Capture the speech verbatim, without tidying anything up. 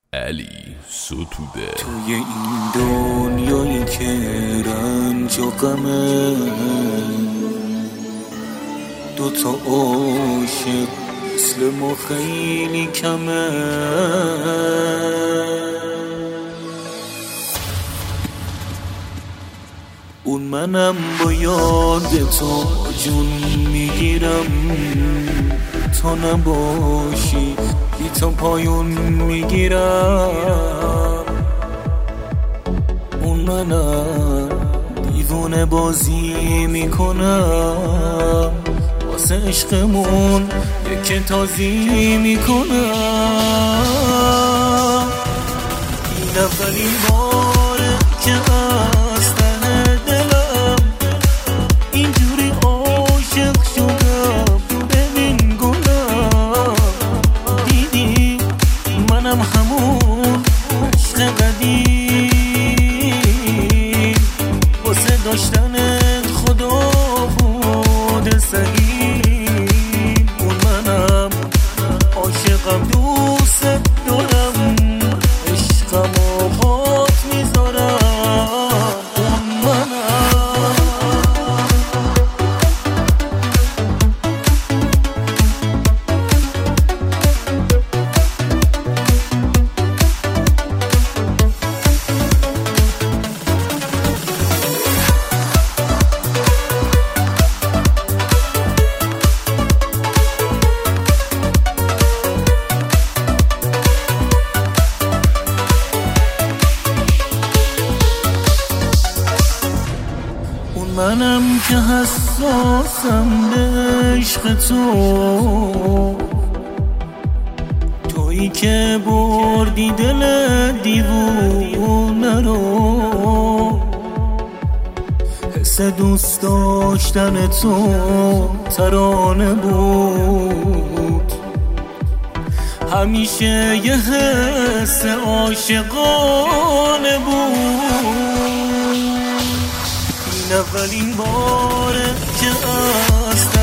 علی ستوده. توی این دنیایی که رنج و غمه، دوتا عاشق مثل ما خیلی کمه. اون منم با یاد تو جون میگیرم، تو نباشی بی تو پایون میگیرم. اون منم دیوونه بازی میکنم، واسه عشقمون یک تازی میکنم. این اولین باره که از ته دلم اینجوری عاشق شدم. ببین گلم، دیدی منم همون عشق قدیم، واسه داشتنت خدا بود سهیم. اون منم عاشقم، دوست دارم، عشقم و خاک میذارم. اون منم منم که حساسم به عشق تو، تویی که بردی دل دیوونه رو. حس دوست داشتن تو ترانه بود، همیشه یه حس عاشقانه بود. این اولین باره که از